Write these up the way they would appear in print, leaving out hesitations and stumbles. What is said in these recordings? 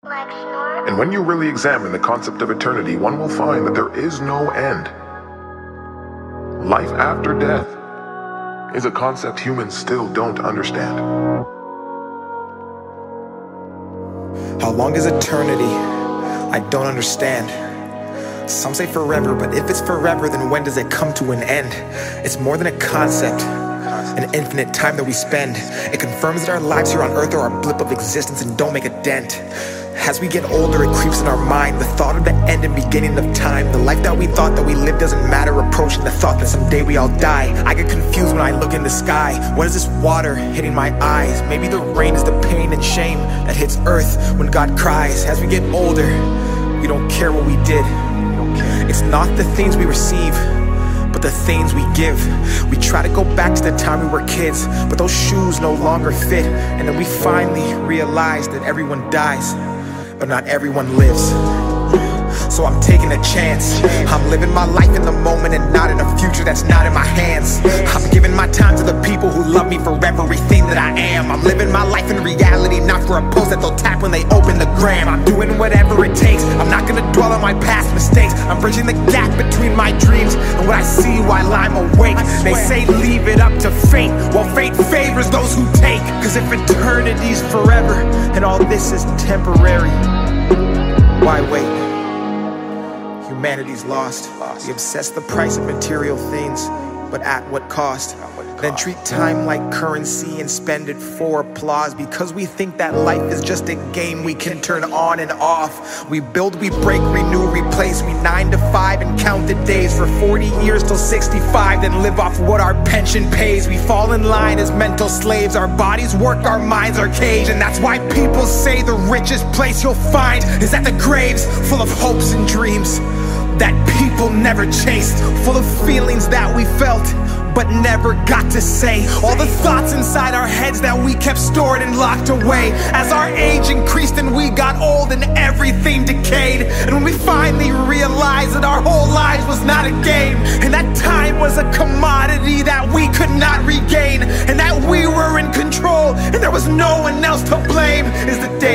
And when you really examine the concept of eternity, one will find that there is no end. Life after death is a concept humans still don't understand. How long is eternity? I don't understand. Some say forever, but if it's forever, then when does it come to an end? It's more than a concept, an infinite time that we spend. It confirms that our lives here on earth are a blip of existence and don't make a dent. As we get older, it creeps in our mind, the thought of the end and beginning of time. The life that we thought that we lived doesn't matter, approaching the thought that someday we all die. I get confused when I look in the sky. What is this water hitting my eyes? Maybe the rain is the pain and shame that hits earth when God cries. As we get older, we don't care what we did. It's not the things we receive, but the things we give. We try to go back to the time we were kids, but those shoes no longer fit. And then we finally realize that everyone dies, but not everyone lives. So I'm taking a chance. I'm living my life in the moment and not in a future that's not in my hands. I'm giving my time to the people who love me for everything that I am. I'm living my life in reality, not for a post that they'll tap when they open the gram. I'm doing whatever it takes. I'm not gonna dwell on my past mistakes. I'm bridging the gap between my dreams and what I see while I'm awake. They say leave it up to fate. Well, fate favors those who take. Cause if eternity's forever and all this is temporary, why wait? Humanity's lost. We obsess the price of material things, but at what cost? Then treat time like currency and spend it for applause, because we think that life is just a game we can turn on and off. We build, we break, renew, replace. We 9 to 5 and count the days for 40 years till 65, then live off what our pension pays. We fall in line as mental slaves. Our bodies work, our minds are caged. And that's why people say the richest place you'll find is at the graves, full of hopes and dreams that people never chased, full of feelings that we felt but never got to say. All the thoughts inside our heads that we kept stored and locked away. As our age increased and we got old and everything decayed, and when we finally realized that our whole lives was not a game, and that time was a commodity that we could not regain, and that we were in control and there was no one else to blame, is the day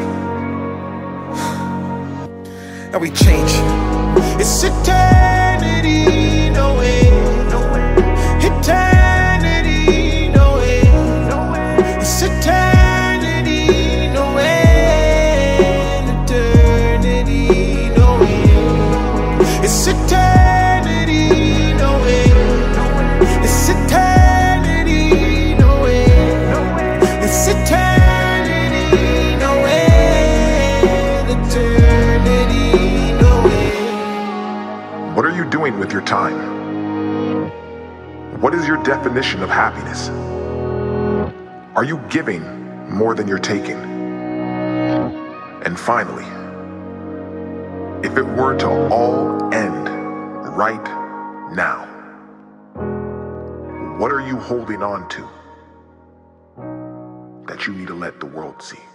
that we change. It's eternity, no way, no way. Eternity, no way, no way. It's eternity, no way. Eternity, no way. It's eternity, no way, no way. It's eternity, no way, no way. It's eternity, no way. Eternity, no way. What are you doing with your time? What is your definition of happiness? Are you giving more than you're taking? And finally, if it were to all end right now, what are you holding on to that you need to let the world see?